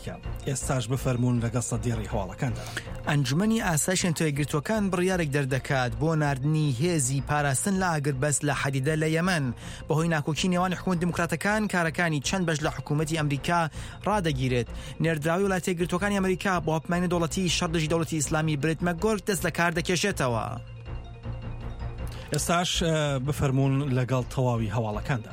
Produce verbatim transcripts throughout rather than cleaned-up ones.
ئەمریکا. ئێستاش بفەرمونون لەگەڵ سەدیڕی هەواڵەکاندا. ئەنجومەنی ئاسایشن تۆیەگرتوەکان بڕیارێک دەردەکات بۆ ناردنی هێزی پاراستن لە ئاگربەست لە حەدیدە لە یەمەن بەهۆی ناکۆکی نێوان حکومەت دیموکراتەکان کارەکانی چەند بەش لە حکوومەتی ئەمریکا ڕادەگیرێت. نێردراوی وڵاتە یەکگرتوەکانی ئەمریکا بۆ هەپمانی دەوڵەتی شەڕدەژی دەوڵەتی ئیسلامی برێت مەکگۆرک دەست لە کار دەکێشێتەوە. ئێستاش بفەرمونون لەگەڵ تەواوی هەواڵەکاندا.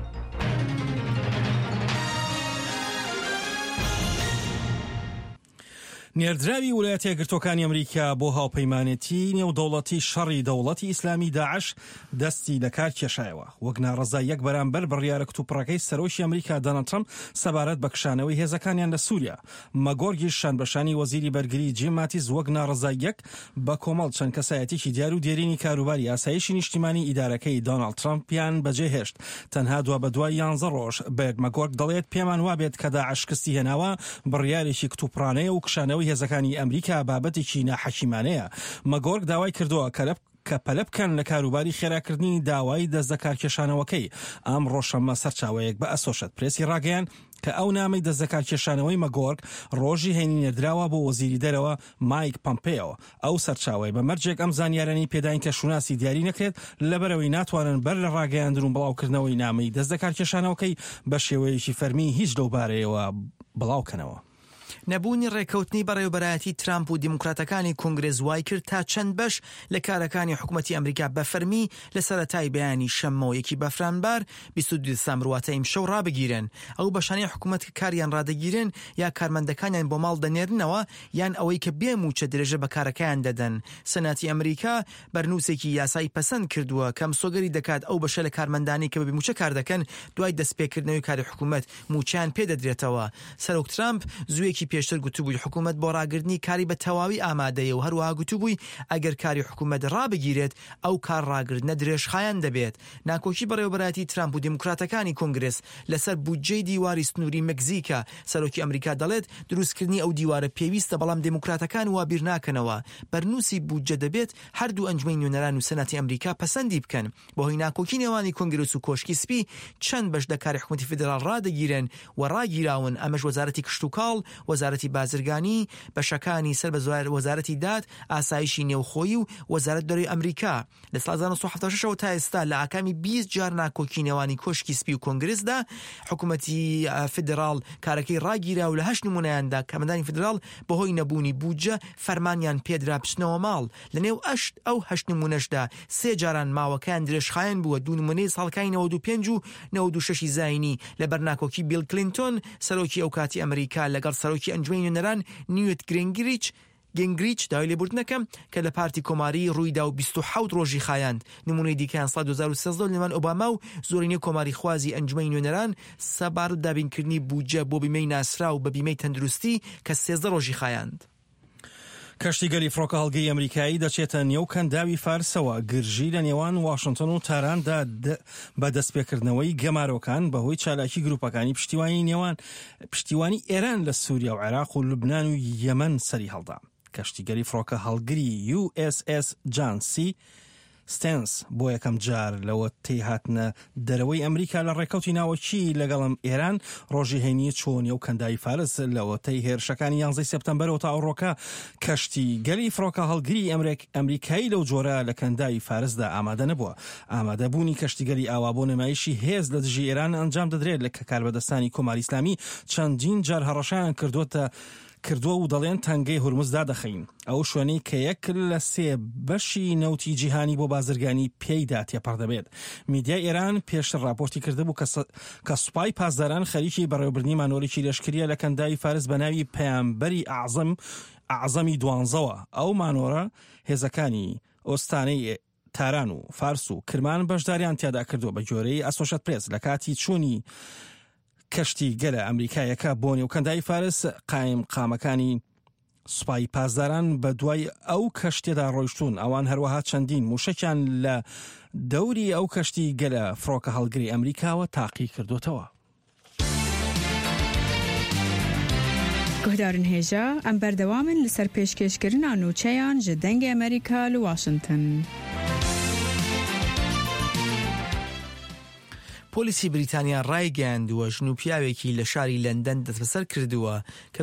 نێردراوی ویلایەتە یەکگرتوەکانی ئەمریکا بۆ هاوپەیمانێتی نێودەوڵەتی شەڕی دەوڵەتی ئیسلامی داعش دەستی لە کار کێشایەوە. وەک ناڕەزاییەک بەرامبەر بڕیارە کتوپڕەکەی سەرۆکی ئەمریکا دۆناڵد ترامپ سەبارەت بە کشانەوەی هێزەکانیان لە سووریا. مەگۆرگی شانبەشانی وەزیری بەرگری جیم ماتیز وەک ناڕەزاییەک بە کۆمەڵ چەند کەسایەتێکی دیار و دێرینی کاروباری ئاسایشی نیشتیمانی ئیدارەکەی دۆناڵد ترامپیان بەجێهێشت. تەنها دوا بە دوای یانزە ڕۆژ بێت مەگۆرگ دەڵێت پێمان وابێت کە داعش کەستی هێناوە بڕیارێکی کتوپڕانەیە و کشانەوەی هێزەکانی ئەمریکا بابەتێکی ناحەکیمانەیە. مەگۆرگ داوای کردووە کە پەلە بکەن لە کاروباری خێراکردنی داوای دەست لە کارکێشانەوەکەی. ئەم ڕۆژشەممە سەرچاوەیەک بە ئەسۆشەت پرێسی ڕاگەیان کە ئەو نامەی دەست لە کارکێشانەوەی مەگۆرگ ڕۆژی هێنی نێردراوە بۆ وەزیری دەرەوە مایک پۆمپێۆ. ئەو سەرچاوەی بە مەرجێک ئەم زانیارانی پێداین کە شوناسی دیاری نەکرێت لەبەرەوەی ناتوانن بەر لە ڕاگەیاندن و بڵاوکردنەوەی نامەی دەست لە کارکێشانەوەکەی بە شێوەیەکی فەرمی هیچ لەو بارەیەوە بڵاوکەنەوە. نەبوونی ڕێکەوتنی بەڕێوەبەرایەتی ترامپ و دیموکراتەکانی کۆنگرێز وای کرد تا چەند بەش لە کارەکانی حکوومەتی ئەمریکا بە فەرمی لە سەرەتای بەیانی شەمەوەیەکی بەفرانبار بیست و دوو دیسەمبر واتە ئیمشەو ڕابگیرن. ئەو بەشانەی حکوومەت کاریان ڕادەگیرن یا کارمەندەکانیان بۆ ماڵ دەنێرنەوە یان ئەوەی کە بێ موچە درێژە بە کارەکەیان دەدەن. سەناتی ئەمریکا بەرنووسێکی یاسایی پەسەند کردووە کەم سۆگەری دەکات ئەو بەشە لە کارمەندانی کە بە موچە کار دەکەن دوای دەستپێکردنەوەی کاری حکوومەت موچیان پێدەدرێتەوە. سەرۆک ترامپ زوویەکی پێشتر گوتوبووی حکوومەت بۆ ڕاگرنی کاری بە تەواوی ئامادەیە و هەروەها گوتوبووی ئەگەر کاری حکوومەت ڕابگیرێت ئەو کار ڕاگرتنە درێژخایەن دەبێت. ناکۆکی بەڕێوەبەرایەتی ترامپ و دیموکراتەکانی کۆنگرێس لەسەر بودجەی دیواری سنووری مەکزیکا سەرۆکی ئەمریکا دەڵێت دروستکردنی ئەو دیوارە پێویستە بەڵام دیموکراتەکان وا بیر ناکەنەوە. بەرنووسی بودجە دەبێت هەردوو ئەنجومەی نوێنەران و سەناتی ئەمریکا پەسەندی بکەن. بەهۆی ناکۆکی نێوانی کۆنگرێس و کۆشکی سپی چەند بەش لە کاری حکوومەتی فیدراڵ ڕادەگیرن و ڕاگیراون. ئەمەش وەزارەتی کشت و کاڵ، وەزارەتی بازرگانی، بەشەکانی سەر بە وەزارەتی داد، ئاسایشی نێوخۆیی و وەزارەت دەرەوەی ئەمریکا. لە ساڵ هەزار و نۆ سەد و هەفتاد و شەش تا ئێستا لە ئاکامی بیست جار ناکۆکی نێوانی کۆشکی سپی و کۆنگرێسدا حکوومەتی فیدراڵ کارەکەی ڕاگیرا و لە هەشت نمونەیاندا کارمەندانی فیدراڵ بەهۆی نەبوونی بودجە فەرمانیان پێدرا بچنەوە ماڵ. لە نێو ئەشت ئەو هەشت نمونەشدا سێ جاران ماوەکان درێژخایەن بووە. دوو نمونەی ساڵەکانی نەوەد و پێنج و نەوەد و شەشی زاینی لەبەر ناکۆکی بیل کلینتۆن سەرۆکی ئەو کاتی ئەمریکا لەگەڵ سەرۆکی ئەنجومەی نوێنەران نیوت گرینگریچ گینگریچ داوای لێبوردنەکەم کە لە پارتی کۆماری ڕوویدا و بیست و حەوت ڕۆژی خایاند. نمونەی دیکەیان ساڵ دوو هەزار و سێزدە لەمان ئۆباما و زۆرینەی کۆماری خوازی ئەنجومەی نوێنەران سەبارەت دابینکردنی بودجە بۆ بیمەی ناسرا و بە بیمەی تەندروستی کە سێزدە ڕۆژی خایاند. کەشتیگەلی فڕۆکە هەڵگەی ئەمریکایی دەچێتە نێو کەنداوی فارسەوە. گرژی لە نێوان واشنگتن و تاراندا بە دەستپێکردنەوەی گەمارۆکان بەهۆی چالاکی گروپەکانی پشتیوانی نێوان پشتیوانی ئێران لە سووریا و عێراق و لوبنان و یەمەن سەری هەڵدا. کەشتیگەری فڕۆکە هەڵگری یو ئێس ئێس جان سی ستنس بۆ یەکەم جار لەوە تێی هاتنە دەرەوەی ئەمریکا لە ڕێکەوتی ناوەکی لەگەڵم ئێران ڕۆژی هێنی چۆنی و کەنداوی فارس لەوە تێی هێرشەکانی یانزەی سێپتەمبەرەوە تا ئەوڕۆکە کەشتیگەری فڕۆکە هەڵگری ئەمریکایی لەو جۆرە لە کەنداوی فارسدا ئامادە نەبووە. ئامادەبوونی کەشتیگەری ئاوا بۆ نمایشی هێز لە دژی ئێران ئەنجام دەدرێت لە کاربەدەستانی کۆماری ئیسلامی چەندین جار هەڕەشیان کردوتە کردووە و دەڵێن تەنگەی هورمزدا دەخەین. ئەو شوێنەی کە یەک لە سێ بەشی نەوتی جیهانی بۆ بازرگانی پێیدا تێپەڕ دەبێت. میدیای ئێران پێشتر راپۆرتی کردبوو کە سوپای پاسداران خەریکی بەڕێوەبردنی مانۆرێکی لەشکریە لە کەنداوی فارس بە ناوی پەیامبەری ئەعزەم ئەعزەمی دوانزەوە. ئەو مانۆرە هێزەکانی ئۆستانەی تاران و فارس و کرمان بەشداریان تیادا کردو. بە جۆرەی ئەسۆشەت پرێس لە کاتی چوونی کەشتی گەلە ئەمریکایەکە بۆ نێو کەنداوی فارس قایم قامەکانی سوپای پاسداران بە دوای ئەو کەشتێدا ڕۆیشتون. ئەوان هەروەها چەندین موشەکیان لە دەوری ئەو کەشتی گەلە فڕۆکە هەڵگری ئەمریکاوە تاقی کردوتەوە. گۆدارن هێژە ئەم بەردەوامن لەسەر پێشکەشکردنا نوچەیان ji dengê ئەمریکا لە واشنگتن. پۆلیسی بریتانیا ڕایگەیاندووە ژن و پیاوێکی لە شاری لەندەن دەستبەسەر کردووە کە